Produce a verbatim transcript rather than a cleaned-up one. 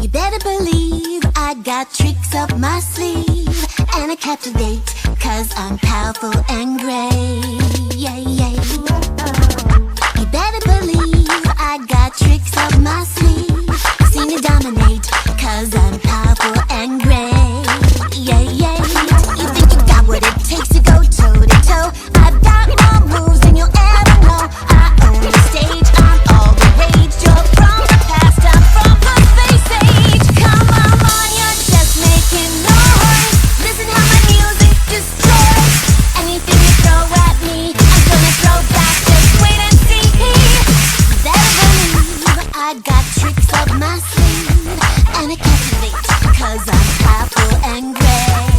You better believe I got tricks up my sleeve, and I captivate, cause I'm powerful and great. Yeah, yeah. You better believe I got tricks up my sleeve. See me dominate, cause I'm powerful and great. Yeah, yeah. You think you got what it takes to go toe to toe? I've got more moves than you'll ever know. I own the stage, I'm all the rage. You're from the past, I'm from the space age. Come on, on, you're just making noise. Listen how my music destroys anything you throw at me. I'm gonna throw back, just wait and see. You better believe I got tricks up my sleeve, and I captivate, cause I'm powerful and great.